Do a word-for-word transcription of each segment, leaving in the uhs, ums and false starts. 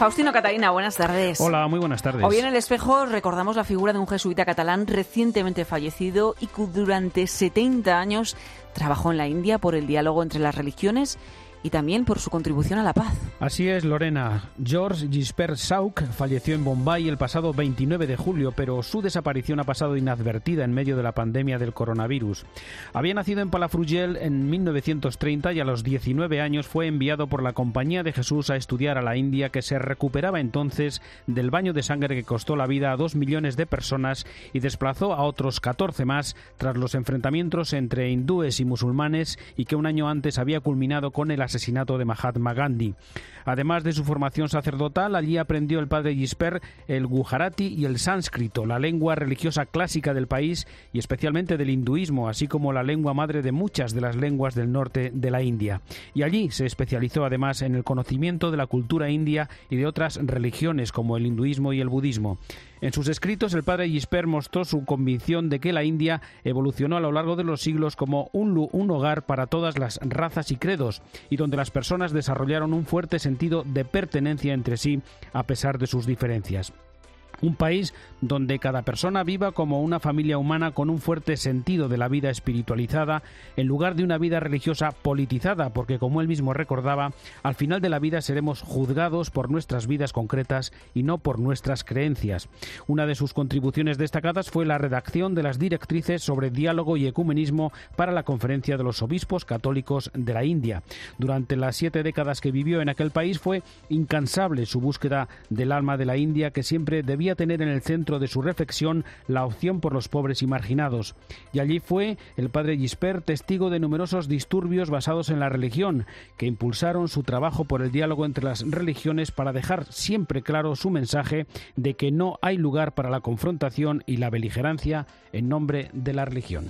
Faustino Catalina, buenas tardes. Hola, muy buenas tardes. Hoy en El Espejo recordamos la figura de un jesuita catalán recientemente fallecido y que durante setenta años trabajó en la India por el diálogo entre las religiones y también por su contribución a la paz. Así es, Lorena. George Gisbert Sauk falleció en Bombay el pasado veintinueve de julio, pero su desaparición ha pasado inadvertida en medio de la pandemia del coronavirus. Había nacido en Palafrugell en mil novecientos treinta y a los diecinueve años fue enviado por la Compañía de Jesús a estudiar a la India, que se recuperaba entonces del baño de sangre que costó la vida a dos millones de personas y desplazó a otros catorce más tras los enfrentamientos entre hindúes y musulmanes y que un año antes había culminado con el asesinato asesinato de Mahatma Gandhi. Además de su formación sacerdotal, allí aprendió el padre Gisbert el gujarati y el sánscrito, la lengua religiosa clásica del país y especialmente del hinduismo, así como la lengua madre de muchas de las lenguas del norte de la India. Y allí se especializó además en el conocimiento de la cultura india y de otras religiones como el hinduismo y el budismo. En sus escritos, el padre Gisbert mostró su convicción de que la India evolucionó a lo largo de los siglos como un, un hogar para todas las razas y credos, y donde las personas desarrollaron un fuerte sentido de pertenencia entre sí a pesar de sus diferencias. Un país donde cada persona viva como una familia humana con un fuerte sentido de la vida espiritualizada en lugar de una vida religiosa politizada, porque como él mismo recordaba, al final de la vida seremos juzgados por nuestras vidas concretas y no por nuestras creencias. Una de sus contribuciones destacadas fue la redacción de las directrices sobre diálogo y ecumenismo para la Conferencia de los Obispos Católicos de la India. Durante las siete décadas que vivió en aquel país fue incansable su búsqueda del alma de la India, que siempre debía tener en el centro de su reflexión la opción por los pobres y marginados. Y allí fue el padre Gisbert testigo de numerosos disturbios basados en la religión, que impulsaron su trabajo por el diálogo entre las religiones para dejar siempre claro su mensaje de que no hay lugar para la confrontación y la beligerancia en nombre de la religión.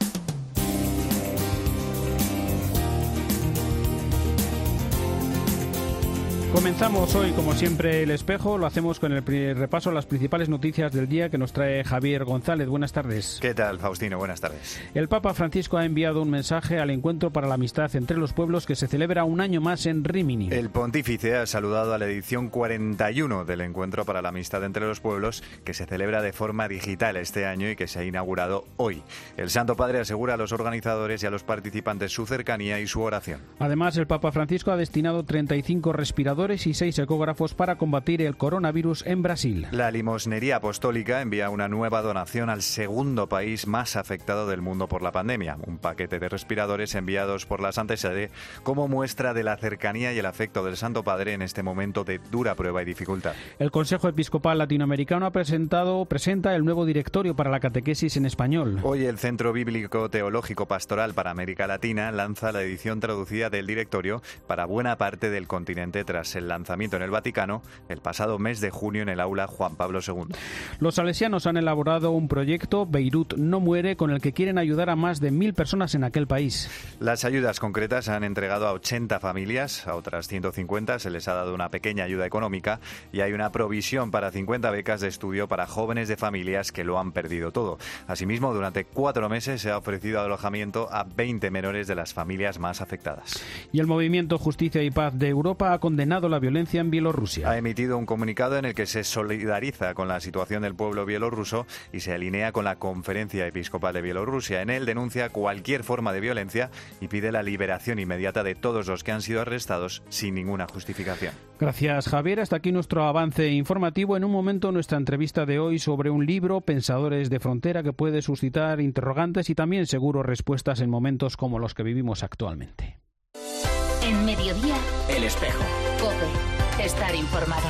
Comenzamos hoy, como siempre, El Espejo. Lo hacemos con el repaso a las principales noticias del día que nos trae Javier González. Buenas tardes. ¿Qué tal, Faustino? Buenas tardes. El Papa Francisco ha enviado un mensaje al encuentro para la amistad entre los pueblos que se celebra un año más en Rímini. El pontífice ha saludado a la edición cuarenta y uno del Encuentro para la Amistad entre los Pueblos, que se celebra de forma digital este año y que se ha inaugurado hoy. El Santo Padre asegura a los organizadores y a los participantes su cercanía y su oración. Además, el Papa Francisco ha destinado treinta y cinco respiradores y seis ecógrafos para combatir el coronavirus en Brasil. La limosnería apostólica envía una nueva donación al segundo país más afectado del mundo por la pandemia, un paquete de respiradores enviados por la Santa Sede como muestra de la cercanía y el afecto del Santo Padre en este momento de dura prueba y dificultad. El Consejo Episcopal Latinoamericano ha presentado presenta el nuevo directorio para la catequesis en español. Hoy el Centro Bíblico Teológico Pastoral para América Latina lanza la edición traducida del directorio para buena parte del continente tras el lanzamiento en el Vaticano el pasado mes de junio en el aula Juan Pablo segundo. Los salesianos han elaborado un proyecto, Beirut no muere, con el que quieren ayudar a más de mil personas en aquel país. Las ayudas concretas se han entregado a ochenta familias, a otras ciento cincuenta se les ha dado una pequeña ayuda económica y hay una provisión para cincuenta becas de estudio para jóvenes de familias que lo han perdido todo. Asimismo, durante cuatro meses se ha ofrecido alojamiento a veinte menores de las familias más afectadas. Y el Movimiento Justicia y Paz de Europa ha condenado la violencia en Bielorrusia. Ha emitido un comunicado en el que se solidariza con la situación del pueblo bielorruso y se alinea con la Conferencia Episcopal de Bielorrusia. En él denuncia cualquier forma de violencia y pide la liberación inmediata de todos los que han sido arrestados sin ninguna justificación. Gracias, Javier. Hasta aquí nuestro avance informativo. En un momento, nuestra entrevista de hoy sobre un libro, Pensadores de Frontera, que puede suscitar interrogantes y también seguro respuestas en momentos como los que vivimos actualmente. En Mediodía, El Espejo. COPE. Estar informado.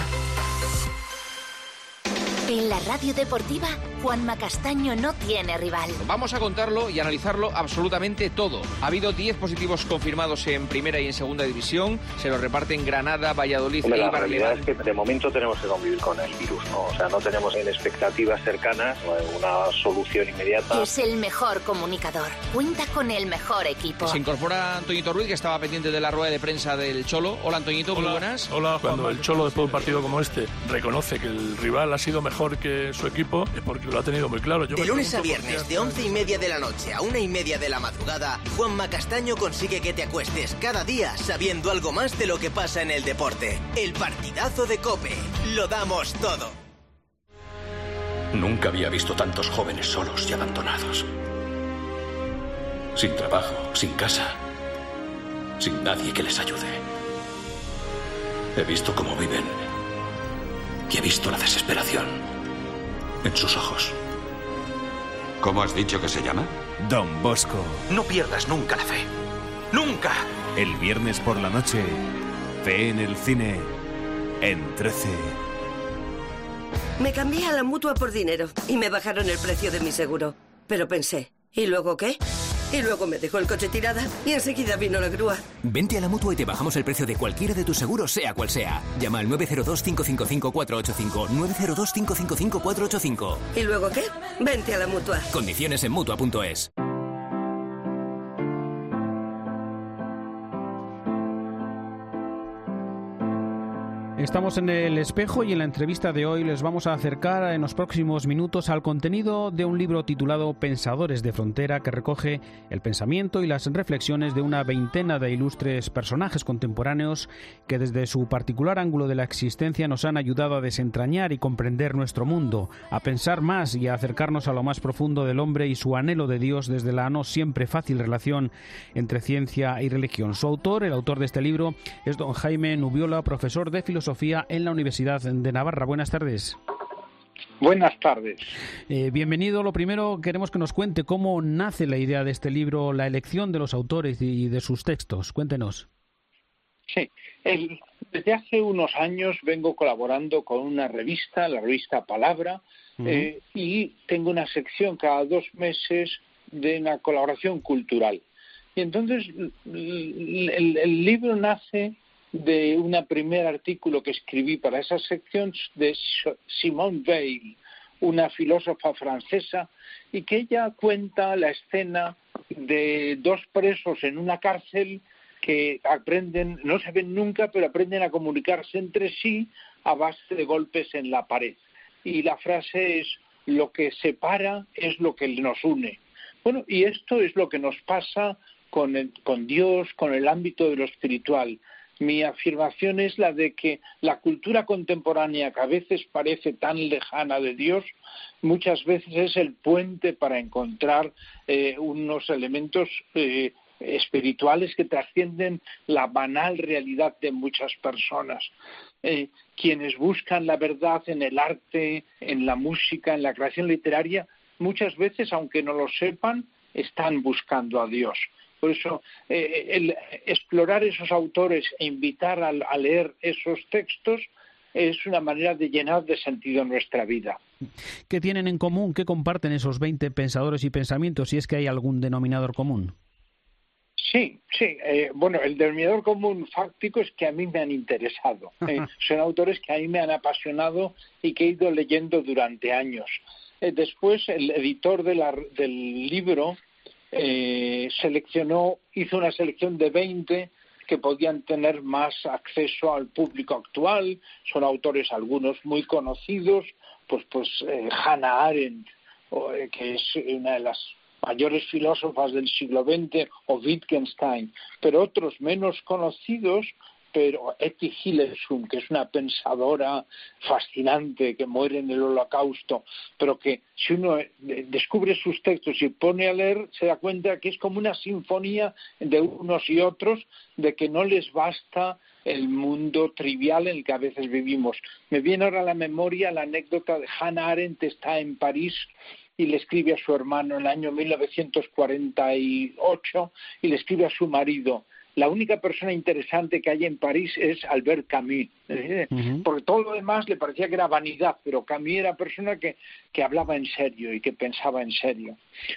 En la radio deportiva, Juanma Castaño no tiene rival. Vamos a contarlo y analizarlo absolutamente todo. Ha habido diez positivos confirmados en primera y en segunda división. Se los reparten Granada, Valladolid Hombre, y la Eibar. realidad es que de momento tenemos que convivir con el virus, ¿no? O sea, no tenemos en expectativas cercanas una solución inmediata. Es el mejor comunicador. Cuenta con el mejor equipo. Se incorpora Antoñito Ruiz, que estaba pendiente de la rueda de prensa del Cholo. Hola, Antoñito, muy Hola, buenas. Hola, cuando el Cholo, después de un partido como este, reconoce que el rival ha sido mejor mejor que su equipo, porque lo ha tenido muy claro. Yo de lunes a viernes, de once y media de la noche a una y media de la madrugada, Juanma Castaño consigue que te acuestes cada día sabiendo algo más de lo que pasa en el deporte. El partidazo de COPE. Lo damos todo. Nunca había visto tantos jóvenes solos y abandonados. Sin trabajo, sin casa, sin nadie que les ayude. He visto cómo viven y he visto la desesperación en sus ojos. ¿Cómo has dicho que se llama? Don Bosco. No pierdas nunca la fe. ¡Nunca! El viernes por la noche, fe en el cine, en trece. Me cambié a la Mutua por dinero y me bajaron el precio de mi seguro. Pero pensé, ¿y luego qué? Y luego me dejó el coche tirada y enseguida vino la grúa. Vente a la Mutua y te bajamos el precio de cualquiera de tus seguros, sea cual sea. Llama al nueve cero dos, cinco cinco cinco, cuatro ocho cinco, nueve cero dos, cinco cinco cinco, cuatro ocho cinco. ¿Y luego qué? Vente a la Mutua. Condiciones en Mutua punto es. Estamos en El Espejo y en la entrevista de hoy les vamos a acercar en los próximos minutos al contenido de un libro titulado Pensadores de Frontera, que recoge el pensamiento y las reflexiones de una veintena de ilustres personajes contemporáneos que desde su particular ángulo de la existencia nos han ayudado a desentrañar y comprender nuestro mundo, a pensar más y a acercarnos a lo más profundo del hombre y su anhelo de Dios desde la no siempre fácil relación entre ciencia y religión. Su autor, el autor de este libro, es don Jaime Nubiola, profesor de filosofía Sofía en la Universidad de Navarra. Buenas tardes. Buenas tardes. Eh, bienvenido. Lo primero, queremos que nos cuente cómo nace la idea de este libro, la elección de los autores y de sus textos. Cuéntenos. Sí, el, desde hace unos años vengo colaborando con una revista, la revista Palabra, uh-huh. eh, y tengo una sección cada dos meses de una colaboración cultural. Y entonces el, el, el libro nace de un primer artículo que escribí para esa sección de Simone Weil, una filósofa francesa, y que ella cuenta la escena de dos presos en una cárcel que aprenden, no se ven nunca, pero aprenden a comunicarse entre sí a base de golpes en la pared. Y la frase es: lo que separa es lo que nos une. Bueno, y esto es lo que nos pasa con, el, con Dios, con el ámbito de lo espiritual. Mi afirmación es la de que la cultura contemporánea, que a veces parece tan lejana de Dios, muchas veces es el puente para encontrar eh, unos elementos eh, espirituales que trascienden la banal realidad de muchas personas. Eh, quienes buscan la verdad en el arte, en la música, en la creación literaria, muchas veces, aunque no lo sepan, están buscando a Dios. Por eso, eh, el explorar esos autores e invitar a, a leer esos textos es una manera de llenar de sentido nuestra vida. ¿Qué tienen en común? ¿Qué comparten esos veinte pensadores y pensamientos, si es que hay algún denominador común? Sí, sí. Eh, bueno, el denominador común fáctico es que a mí me han interesado. Eh, son autores que a mí me han apasionado y que he ido leyendo durante años. Eh, después, el editor de la, del libro Eh, seleccionó, hizo una selección de veinte que podían tener más acceso al público actual. Son autores algunos muy conocidos, pues pues eh, Hannah Arendt, o, eh, que es una de las mayores filósofas del siglo veinte, o Wittgenstein, pero otros menos conocidos, pero Etty Hillesum, que es una pensadora fascinante que muere en el Holocausto, pero que si uno descubre sus textos y pone a leer, se da cuenta que es como una sinfonía de unos y otros, de que no les basta el mundo trivial en el que a veces vivimos. Me viene ahora a la memoria la anécdota de Hannah Arendt. Está en París y le escribe a su hermano en el año mil novecientos cuarenta y ocho y le escribe a su marido: la única persona interesante que hay en París es Albert Camus, ¿eh? Uh-huh. Porque todo lo demás le parecía que era vanidad, pero Camus era persona que, que hablaba en serio y que pensaba en serio.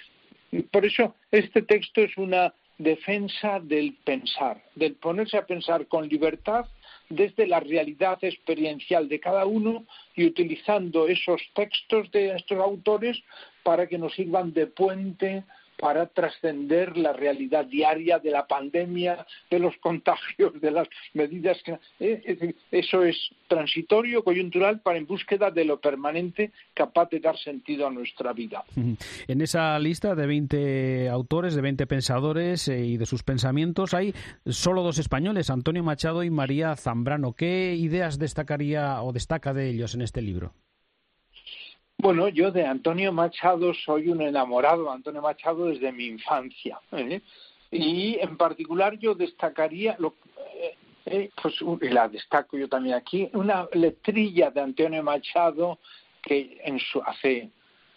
Por eso este texto es una defensa del pensar, del ponerse a pensar con libertad desde la realidad experiencial de cada uno y utilizando esos textos de estos autores para que nos sirvan de puente para trascender la realidad diaria de la pandemia, de los contagios, de las medidas. Que, eh, es decir, eso es transitorio, coyuntural, para en búsqueda de lo permanente, capaz de dar sentido a nuestra vida. En esa lista de veinte autores, de veinte pensadores eh, y de sus pensamientos, hay solo dos españoles, Antonio Machado y María Zambrano. ¿Qué ideas destacaría o destaca de ellos en este libro? Bueno, yo de Antonio Machado soy un enamorado de Antonio Machado desde mi infancia, ¿eh? Y en particular yo destacaría, lo, eh, eh, pues y la destaco yo también aquí, una letrilla de Antonio Machado que en su hace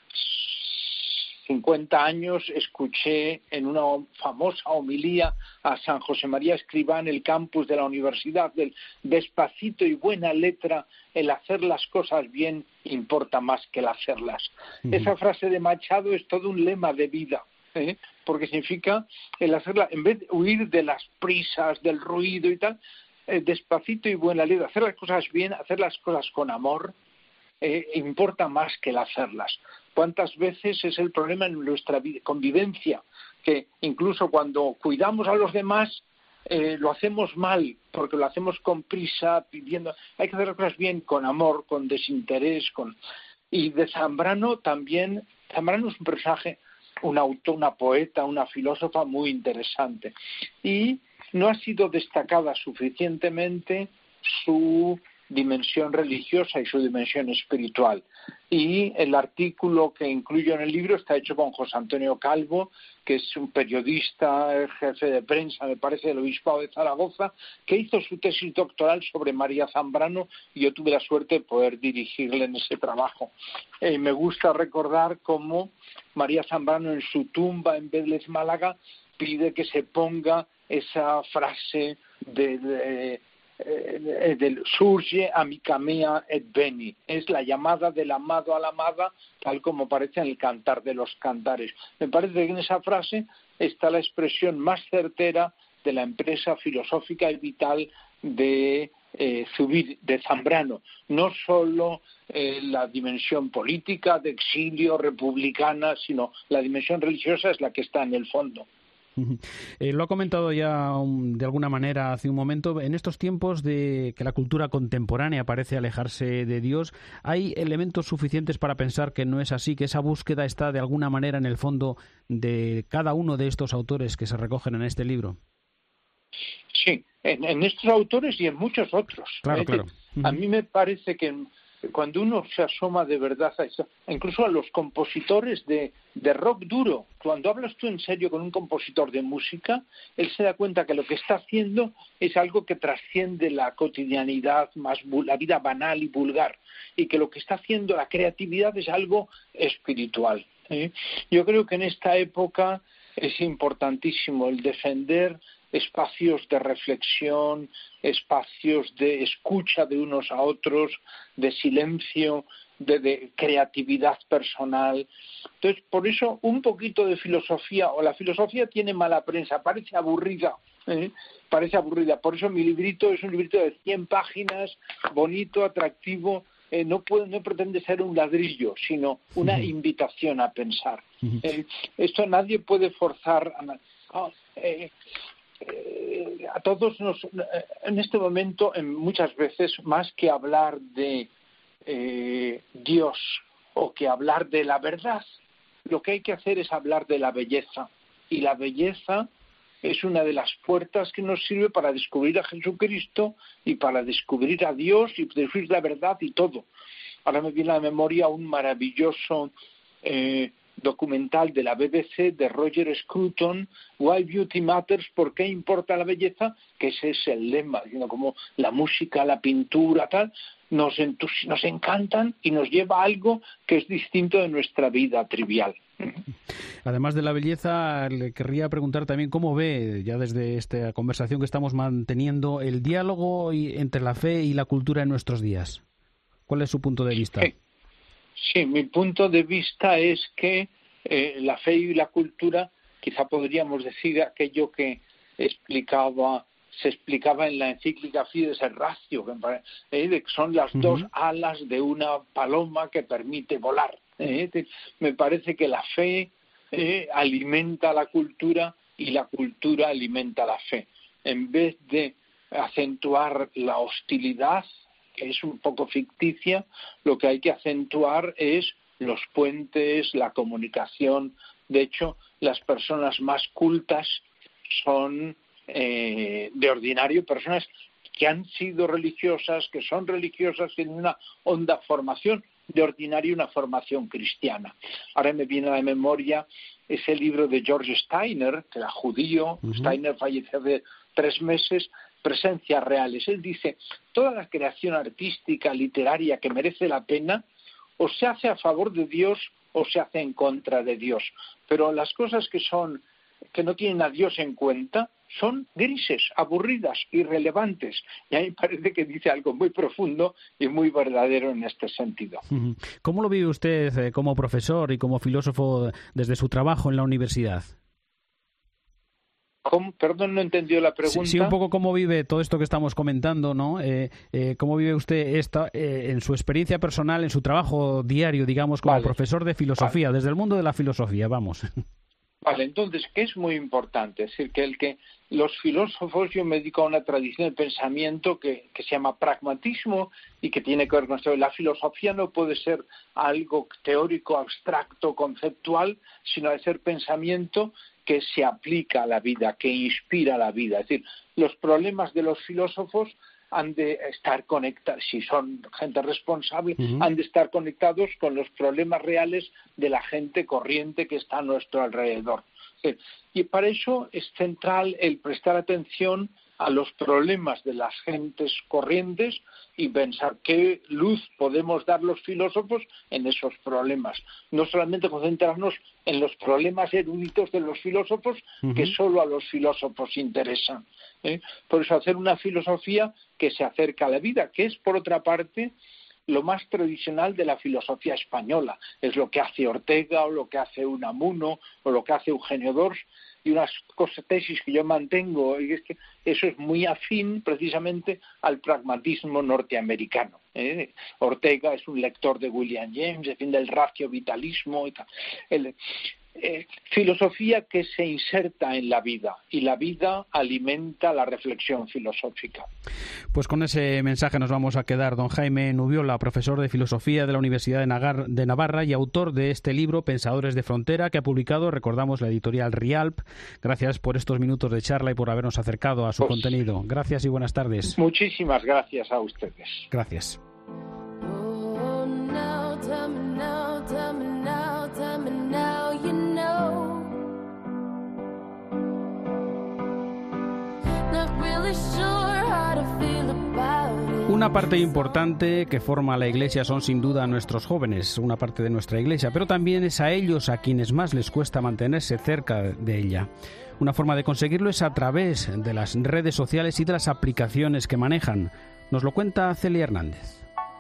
cincuenta años escuché en una famosa homilía a San José María Escrivá en el campus de la universidad, del despacito y buena letra, el hacer las cosas bien importa más que el hacerlas. Uh-huh. Esa frase de Machado es todo un lema de vida, ¿eh? Porque significa el hacerla, en vez de huir de las prisas, del ruido y tal, eh, despacito y buena letra, hacer las cosas bien, hacer las cosas con amor, eh, importa más que el hacerlas. ¿Cuántas veces es el problema en nuestra convivencia? Que incluso cuando cuidamos a los demás, eh, lo hacemos mal, porque lo hacemos con prisa, pidiendo. Hay que hacer las cosas bien, con amor, con desinterés. con Y de Zambrano también, Zambrano es un personaje, un autor, una poeta, una filósofa muy interesante. Y no ha sido destacada suficientemente su dimensión religiosa y su dimensión espiritual. Y el artículo que incluyo en el libro está hecho con José Antonio Calvo, que es un periodista, jefe de prensa, me parece, del Obispado de Zaragoza, que hizo su tesis doctoral sobre María Zambrano, y yo tuve la suerte de poder dirigirle en ese trabajo. Eh, me gusta recordar cómo María Zambrano en su tumba en Vélez, Málaga, pide que se ponga esa frase de... de Eh, del surge amica mea et veni, es la llamada del amado a la amada, tal como aparece en el Cantar de los Cantares. Me parece que en esa frase está la expresión más certera de la empresa filosófica y vital de eh, Zubir, de Zambrano, no solo eh, la dimensión política de exilio republicana, sino la dimensión religiosa es la que está en el fondo. Eh, lo ha comentado ya um, de alguna manera hace un momento. En estos tiempos de que la cultura contemporánea parece alejarse de Dios, ¿hay elementos suficientes para pensar que no es así, que esa búsqueda está de alguna manera en el fondo de cada uno de estos autores que se recogen en este libro? Sí, en, en estos autores y en muchos otros. Claro, ¿eh? claro. A mí me parece que cuando uno se asoma de verdad a eso, incluso a los compositores de, de rock duro, cuando hablas tú en serio con un compositor de música, él se da cuenta que lo que está haciendo es algo que trasciende la cotidianidad, más la vida banal y vulgar, y que lo que está haciendo, la creatividad, es algo espiritual, ¿eh? Yo creo que en esta época es importantísimo el defender espacios de reflexión, espacios de escucha de unos a otros, de silencio, de, de creatividad personal. Entonces, por eso un poquito de filosofía, o la filosofía tiene mala prensa, parece aburrida, ¿eh? parece aburrida. Por eso mi librito es un librito de cien páginas, bonito, atractivo. Eh, no, puede, no pretende ser un ladrillo, sino una uh-huh. invitación a pensar. Uh-huh. Eh, esto nadie puede forzar a... Oh, eh, Eh, a todos nos, en este momento, en muchas veces, más que hablar de eh, Dios o que hablar de la verdad, lo que hay que hacer es hablar de la belleza. Y la belleza es una de las puertas que nos sirve para descubrir a Jesucristo y para descubrir a Dios y descubrir la verdad y todo. Ahora me viene a la memoria un maravilloso eh, documental de la B B C de Roger Scruton, Why Beauty Matters, ¿por qué importa la belleza? Que ese es el lema, ¿no? Como la música, la pintura, tal, nos, entus- nos encantan y nos lleva a algo que es distinto de nuestra vida trivial. Además de la belleza, le querría preguntar también cómo ve, ya desde esta conversación que estamos manteniendo, el diálogo entre la fe y la cultura en nuestros días. ¿Cuál es su punto de vista? Sí. Sí, mi punto de vista es que eh, la fe y la cultura, quizá podríamos decir aquello que explicaba, se explicaba en la encíclica Fides et Ratio, que eh, son las uh-huh. dos alas de una paloma que permite volar. Eh. Me parece que la fe eh, alimenta la cultura y la cultura alimenta la fe. En vez de acentuar la hostilidad, que es un poco ficticia, lo que hay que acentuar es los puentes, la comunicación. De hecho, las personas más cultas son eh, de ordinario personas que han sido religiosas, que son religiosas, que tienen una honda formación, de ordinario una formación cristiana. Ahora me viene a la memoria ese libro de George Steiner, que era judío. Uh-huh. Steiner falleció hace tres meses, Presencias reales. Él dice, toda la creación artística, literaria que merece la pena, o se hace a favor de Dios o se hace en contra de Dios. Pero las cosas que son, que no tienen a Dios en cuenta, son grises, aburridas, irrelevantes. Y a mí me parece que dice algo muy profundo y muy verdadero en este sentido. ¿Cómo lo vive usted eh, como profesor y como filósofo desde su trabajo en la universidad? ¿Cómo? Perdón, no entendió la pregunta. Sí, sí, un poco cómo vive todo esto que estamos comentando, ¿no? Eh, eh, ¿Cómo vive usted esta, eh, en su experiencia personal, en su trabajo diario, digamos, como vale. profesor de filosofía, vale. desde el mundo de la filosofía, vamos? Vale, entonces, ¿qué es muy importante? Es decir, que el que los filósofos, yo me dedico a una tradición de pensamiento que, que se llama pragmatismo y que tiene que ver con esto. La filosofía no puede ser algo teórico, abstracto, conceptual, sino de ser pensamiento que se aplica a la vida, que inspira la vida. Es decir, los problemas de los filósofos han de estar conectados, si son gente responsable, uh-huh. han de estar conectados con los problemas reales de la gente corriente que está a nuestro alrededor. Sí. Y para eso es central el prestar atención a los problemas de las gentes corrientes y pensar qué luz podemos dar los filósofos en esos problemas. No solamente concentrarnos en los problemas eruditos de los filósofos, uh-huh. que solo a los filósofos interesan. ¿eh? Por eso hacer una filosofía que se acerca a la vida, que es, por otra parte, lo más tradicional de la filosofía española. Es lo que hace Ortega, o lo que hace Unamuno, o lo que hace Eugenio Dors, y unas cosas, tesis que yo mantengo, y es que eso es muy afín precisamente al pragmatismo norteamericano. ¿eh? Ortega es un lector de William James, defiende el ratio vitalismo y tal. El, eh, filosofía que se inserta en la vida, y la vida alimenta la reflexión filosófica. Pues con ese mensaje nos vamos a quedar. Don Jaime Nubiola, profesor de Filosofía de la Universidad de, Nagar, de Navarra y autor de este libro, Pensadores de Frontera, que ha publicado, recordamos, la editorial Rialp. Gracias por estos minutos de charla y por habernos acercado a su pues, contenido. Gracias y buenas tardes. Muchísimas gracias a ustedes. Gracias. Una parte importante que forma la Iglesia son sin duda nuestros jóvenes, una parte de nuestra Iglesia, pero también es a ellos a quienes más les cuesta mantenerse cerca de ella. Una forma de conseguirlo es a través de las redes sociales y de las aplicaciones que manejan. Nos lo cuenta Celia Hernández.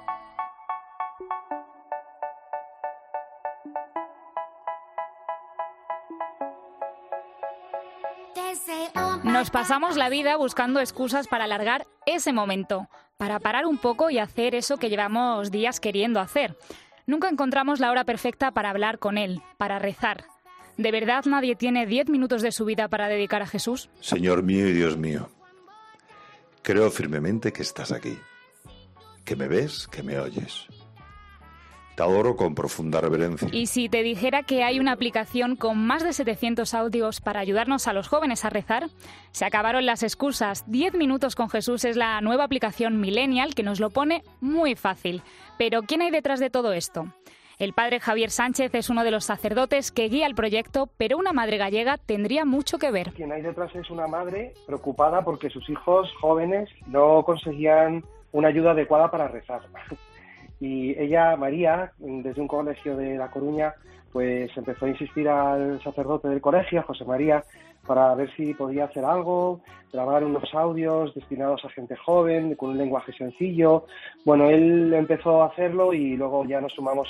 Nos pasamos la vida buscando excusas para alargar ese momento, para parar un poco y hacer eso que llevamos días queriendo hacer. Nunca encontramos la hora perfecta para hablar con Él, para rezar. ¿De verdad nadie tiene diez minutos de su vida para dedicar a Jesús? Señor mío y Dios mío, creo firmemente que estás aquí, que me ves, que me oyes. Te adoro con profunda reverencia. ¿Y si te dijera que hay una aplicación con más de setecientos audios para ayudarnos a los jóvenes a rezar? Se acabaron las excusas. diez minutos con Jesús es la nueva aplicación Millennial que nos lo pone muy fácil. Pero ¿quién hay detrás de todo esto? El padre Javier Sánchez es uno de los sacerdotes que guía el proyecto, pero una madre gallega tendría mucho que ver. Quien hay detrás es una madre preocupada porque sus hijos jóvenes no conseguían una ayuda adecuada para rezar. Y ella, María, desde un colegio de La Coruña, pues empezó a insistir al sacerdote del colegio, José María, para ver si podía hacer algo, grabar unos audios destinados a gente joven, con un lenguaje sencillo. Bueno, él empezó a hacerlo y luego ya nos sumamos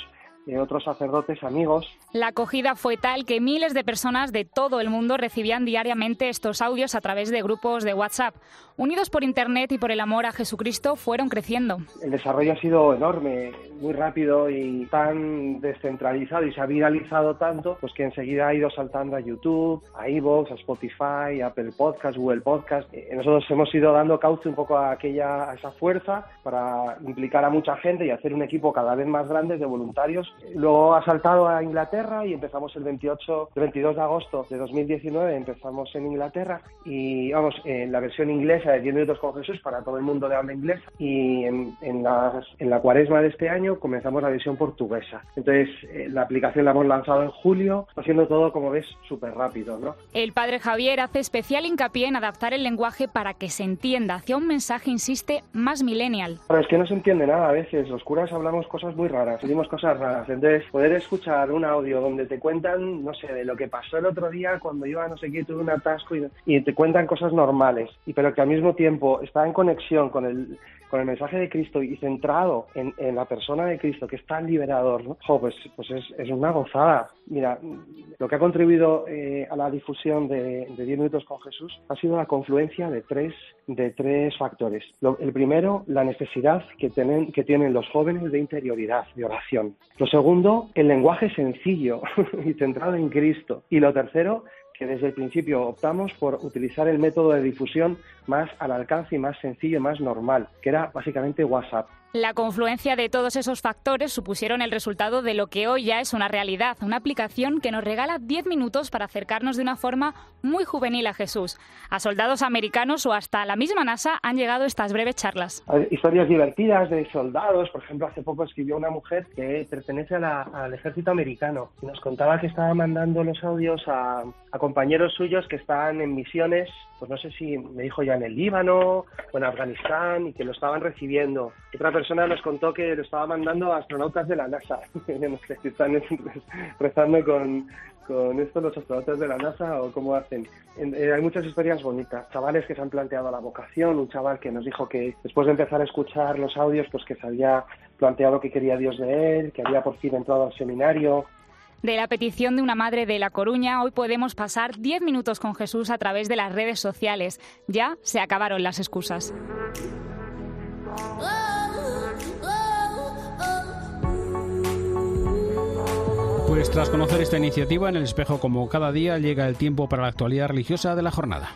de otros sacerdotes amigos. La acogida fue tal que miles de personas de todo el mundo recibían diariamente estos audios a través de grupos de WhatsApp. Unidos por Internet y por el amor a Jesucristo, fueron creciendo. El desarrollo ha sido enorme, muy rápido y tan descentralizado, y se ha viralizado tanto pues que enseguida ha ido saltando a YouTube, a iVoox, a Spotify, a Apple Podcast, Google Podcast. Nosotros hemos ido dando cauce un poco a, aquella, a esa fuerza para implicar a mucha gente y hacer un equipo cada vez más grande de voluntarios. Luego ha saltado a Inglaterra y empezamos el veintiocho, el veintidós de agosto de dos mil diecinueve, empezamos en Inglaterra y vamos, en la versión inglesa de diez minutos con Jesús para todo el mundo de habla inglesa, y en, en, las, en la cuaresma de este año comenzamos la versión portuguesa. Entonces eh, la aplicación la hemos lanzado en julio, haciendo todo, como ves, súper rápido, ¿no? El padre Javier hace especial hincapié en adaptar el lenguaje para que se entienda hacia un mensaje, insiste, más millennial. Pero es que no se entiende nada a veces, los curas hablamos cosas muy raras, decimos cosas raras, entonces poder escuchar un audio donde te cuentan, no sé, de lo que pasó el otro día cuando iba no sé qué, tuve un atasco y, y te cuentan cosas normales, y pero que al mismo tiempo está en conexión con el con el mensaje de Cristo y centrado en, en la persona de Cristo, que es tan liberador, ¿no? Jo, pues pues es, es una gozada. Mira, lo que ha contribuido eh, a la difusión de, de diez minutos con Jesús ha sido la confluencia de tres de tres factores. Lo, el primero, la necesidad que tienen, que tienen los jóvenes de interioridad, de oración. Lo segundo, el lenguaje sencillo y centrado en Cristo. Y lo tercero, que desde el principio optamos por utilizar el método de difusión más al alcance y más sencillo y más normal, que era básicamente WhatsApp. La confluencia de todos esos factores supusieron el resultado de lo que hoy ya es una realidad, una aplicación que nos regala diez minutos para acercarnos de una forma muy juvenil a Jesús. A soldados americanos o hasta la misma NASA han llegado estas breves charlas. Hay historias divertidas de soldados. Por ejemplo, hace poco escribió una mujer que pertenece a la, al ejército americano y nos contaba que estaba mandando los audios a, a compañeros suyos que estaban en misiones, pues no sé si me dijo ya en el Líbano o en Afganistán, y que lo estaban recibiendo. Otra persona nos contó que lo estaba mandando a astronautas de la NASA. No sé si están rezando con, con esto los astronautas de la NASA o cómo hacen. Eh, hay muchas historias bonitas. Chavales que se han planteado la vocación. Un chaval que nos dijo que después de empezar a escuchar los audios, pues que se había planteado qué quería Dios de él, que había por fin entrado al seminario. De la petición de una madre de La Coruña, hoy podemos pasar diez minutos con Jesús a través de las redes sociales. Ya se acabaron las excusas. Pues tras conocer esta iniciativa, en El Espejo, como cada día, llega el tiempo para la actualidad religiosa de la jornada.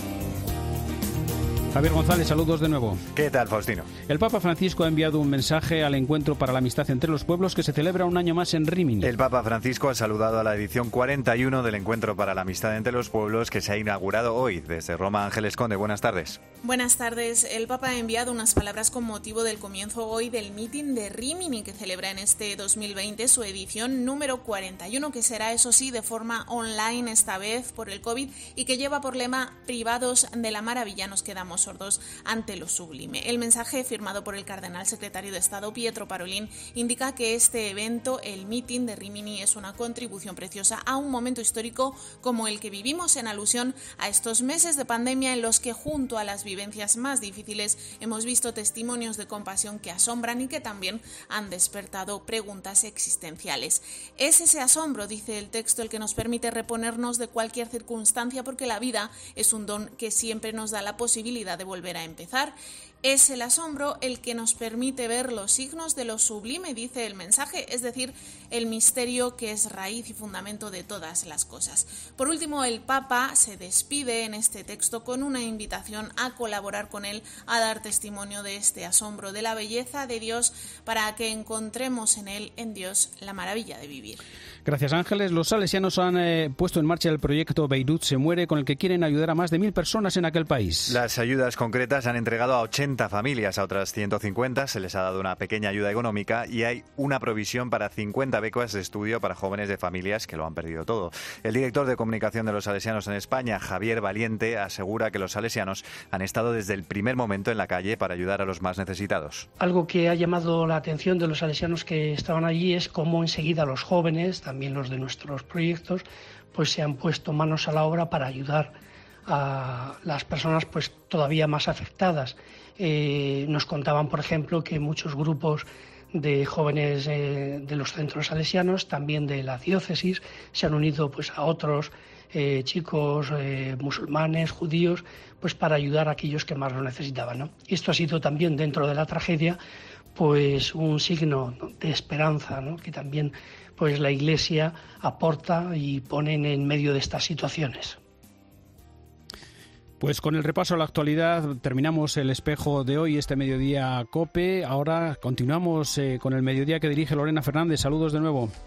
Javier González, saludos de nuevo. ¿Qué tal, Faustino? El Papa Francisco ha enviado un mensaje al encuentro para la amistad entre los pueblos que se celebra un año más en Rímini. El Papa Francisco ha saludado a la edición cuarenta y uno del encuentro para la amistad entre los pueblos que se ha inaugurado hoy. Desde Roma, Ángeles Conde, buenas tardes. Buenas tardes. El Papa ha enviado unas palabras con motivo del comienzo hoy del Meeting de Rímini, que celebra en este dos mil veinte su edición número cuarenta y uno, que será, eso sí, de forma online esta vez por el COVID, y que lleva por lema "Privados de la maravilla nos quedamos sordos ante lo sublime". El mensaje, firmado por el cardenal secretario de Estado Pietro Parolin, indica que este evento, el Meeting de Rímini, es una contribución preciosa a un momento histórico como el que vivimos, en alusión a estos meses de pandemia en los que, junto a las vivencias más difíciles, hemos visto testimonios de compasión que asombran y que también han despertado preguntas existenciales. Es ese asombro, dice el texto, el que nos permite reponernos de cualquier circunstancia, porque la vida es un don que siempre nos da la posibilidad de volver a empezar. Es el asombro el que nos permite ver los signos de lo sublime, dice el mensaje, es decir, el misterio que es raíz y fundamento de todas las cosas. Por último, el Papa se despide en este texto con una invitación a colaborar con él, a dar testimonio de este asombro, de la belleza de Dios, para que encontremos en él, en Dios, la maravilla de vivir. Gracias, Ángeles. Los salesianos han eh, puesto en marcha el proyecto Beirut se muere, con el que quieren ayudar a más de mil personas en aquel país. Las ayudas concretas han entregado a ochenta familias, a otras ciento cincuenta se les ha dado una pequeña ayuda económica y hay una provisión para cincuenta becas de estudio para jóvenes de familias que lo han perdido todo. El director de comunicación de los salesianos en España, Javier Valiente, asegura que los salesianos han estado desde el primer momento en la calle para ayudar a los más necesitados. Algo que ha llamado la atención de los salesianos que estaban allí es cómo enseguida los jóvenes, también los de nuestros proyectos, pues se han puesto manos a la obra para ayudar a las personas pues todavía más afectadas. Eh, nos contaban, por ejemplo, que muchos grupos de jóvenes eh, de los centros salesianos, también de la diócesis. Se han unido pues a otros eh, chicos eh, musulmanes, judíos, pues para ayudar a aquellos que más lo necesitaban, ¿no? Esto ha sido también, dentro de la tragedia, pues un signo, ¿no?, de esperanza, ¿no?, que también pues la Iglesia aporta y pone en medio de estas situaciones. Pues con el repaso a la actualidad terminamos el espejo de hoy, este Mediodía COPE. Ahora continuamos eh, con el Mediodía que dirige Lorena Fernández. Saludos de nuevo.